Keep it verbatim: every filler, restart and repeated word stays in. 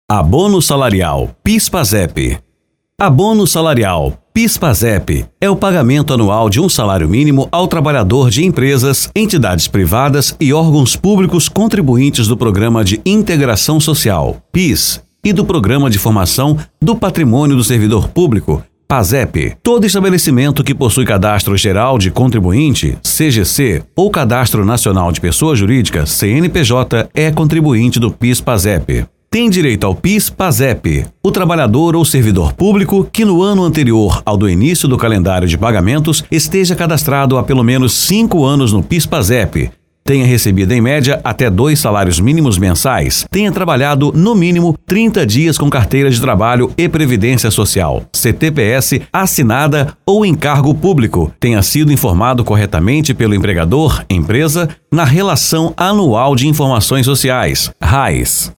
Abono salarial PIS/PASEP. Abono salarial PIS/PASEP é o pagamento anual de um salário mínimo ao trabalhador de empresas, entidades privadas e órgãos públicos contribuintes do Programa de Integração Social, PIS, e do Programa de Formação do Patrimônio do Servidor Público, PASEP. Todo estabelecimento que possui Cadastro Geral de Contribuinte, C G C, ou Cadastro Nacional de Pessoa Jurídica, C N P J, é contribuinte do PIS/PASEP. Tem direito ao PIS/PASEP o trabalhador ou servidor público que no ano anterior ao do início do calendário de pagamentos esteja cadastrado há pelo menos cinco anos no PIS/PASEP, tenha recebido em média até dois salários mínimos mensais, tenha trabalhado no mínimo trinta dias com carteira de trabalho e previdência social, C T P S assinada ou em cargo público, tenha sido informado corretamente pelo empregador, empresa, na Relação Anual de Informações Sociais, R A I S.